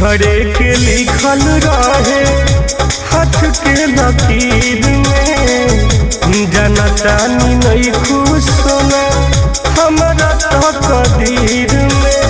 बिछड़े के लिखल रहे हाथ के लकीर में, जनता नहीं खुश होना हमारा तकदीर में।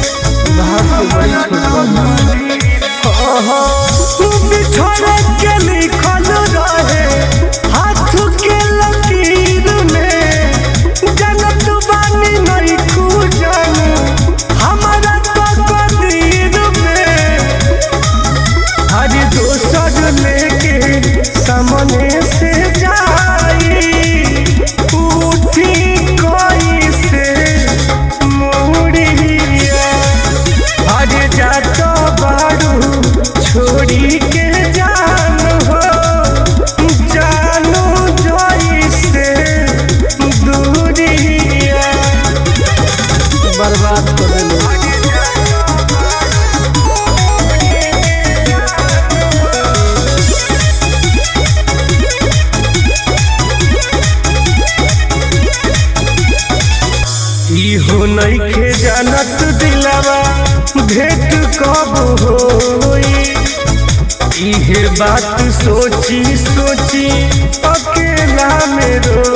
बिछड़े के लिखल रहे हाथ के लकीर में, जनत बानी नहीं खुश हमारा तकदीर में। हर दोसर लेके सामने से जाई उठी कोई से मुड़िया, हर जात बारू छोड़ी के जान हो जानू जोई से दूरिया बर्बाद कर देले। इहो नइखे जानत दिलवा भेंट कब होई, इहे बात सोची सोची अकेला में रो